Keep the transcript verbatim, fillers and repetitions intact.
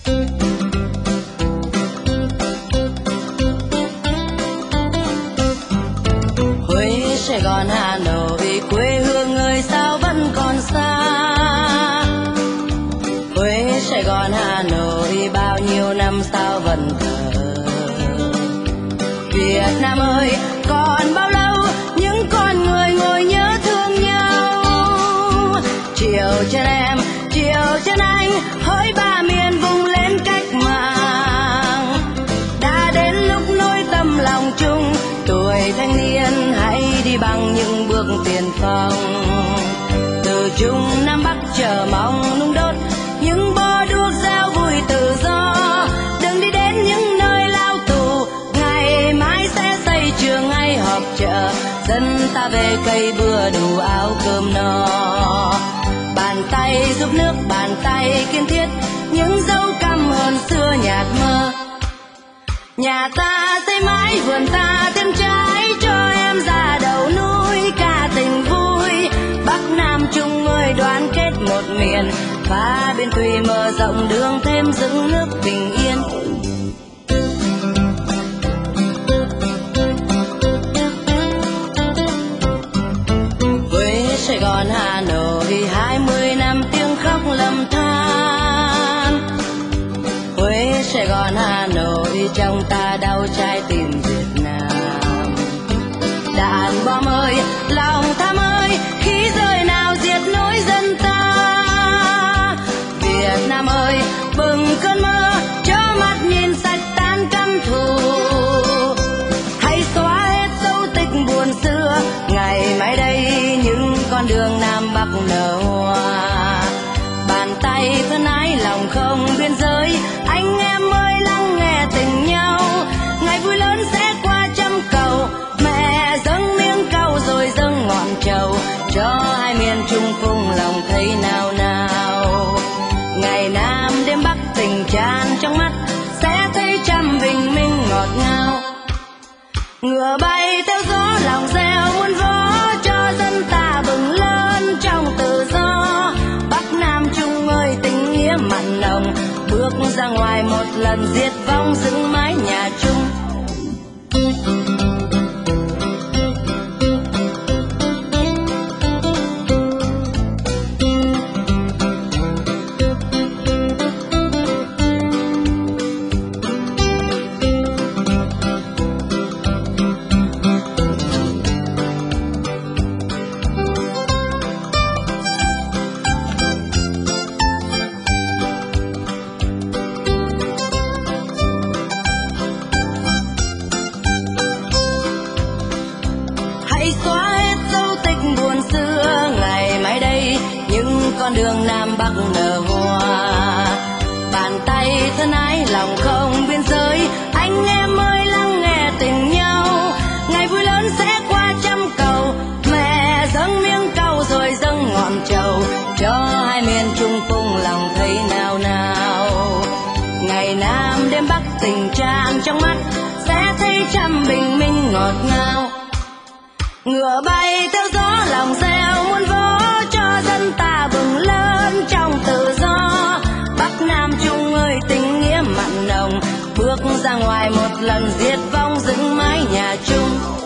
Huế, Sài Gòn, Hà Nội, quê hương ơi sao vẫn còn xa. Huế, Sài Gòn, Hà Nội, bao nhiêu năm sao vẫn thờ. Việt Nam ơi, còn bao lâu những con người ngồi nhớ thương nhau. Chiều chân em, chiều chân anh, hỡi ba miền vùng lên cách mạng. Đã đến lúc nối tâm lòng chung, tuổi thanh niên hãy đi bằng những bước tiền phong. Từ Trung Nam Bắc chờ mong nung đốt những bó đuốc reo vui tự do. Đừng đi đến những nơi lao tù, ngày mai sẽ xây trường hay họp chợ. Dân ta về cây bừa đủ áo cơm no. Bàn tay giúp nước, bàn tay kiên thiết, những dấu căm hờn xưa nhạt mơ. Nhà ta xây mái vườn ta thêm trái cho em ra đầu núi ca tình vui. Bắc Nam Trung ơi đoàn kết một miền, phá biên thùy mở rộng đường thêm dựng nước bình yên. Huế, Sài Gòn, Hà Nội, hai mươi năm tiếng khóc lầm than. Huế, Sài Gòn, Hà Nội, trong ta đau trái tim Việt Nam. Đạn bom ơi, lòng tham ơi, khí rơi nào diệt nỗi dân ta. Việt Nam ơi, bừng cơn mơ, chớ mắt nhìn sạch tan căm thù. Hãy xóa hết dấu tích buồn xưa, ngày mai đây những con đường Nam Bắc nở hoa. Bàn tay thân ái lòng không biên giới, anh em ơi lắng nghe tình nhau. Ngày vui lớn sẽ qua trăm cầu, mẹ dâng miếng cau rồi dâng ngọn trầu, cho hai miền chung phung lòng thấy nào nào. Ngày Nam đêm Bắc tình tràn trong mắt, sẽ thấy trăm bình minh ngọt ngào. Ngựa bay theo gió lòng reo muôn vó, cho dân ta bừng lên trong tự do. Bắc Nam Trung ơi tình nghĩa mặn nồng, bước ra ngoài một lần diệt vong dựng mái nhà chung. Hãy xóa hết dấu tích buồn xưa, ngày mai đây những con đường Nam Bắc nở hoa. Bàn tay thân ái lòng không biên giới, anh em ơi lắng nghe tình nhau. Ngày vui lớn sẽ qua trăm cầu, mẹ dâng miếng cau rồi dâng ngọn trầu, cho hai miền chung phung lòng thấy nào nào. Ngày Nam đêm Bắc tình tràn trong mắt, sẽ thấy trăm bình minh ngọt ngào. Ngựa bay theo gió lòng reo muôn vó, cho dân ta bừng lên trong tự do. Bắc Nam Trung ơi tình nghĩa mặn nồng, bước ra ngoài một lần diệt vong dựng mái nhà chung.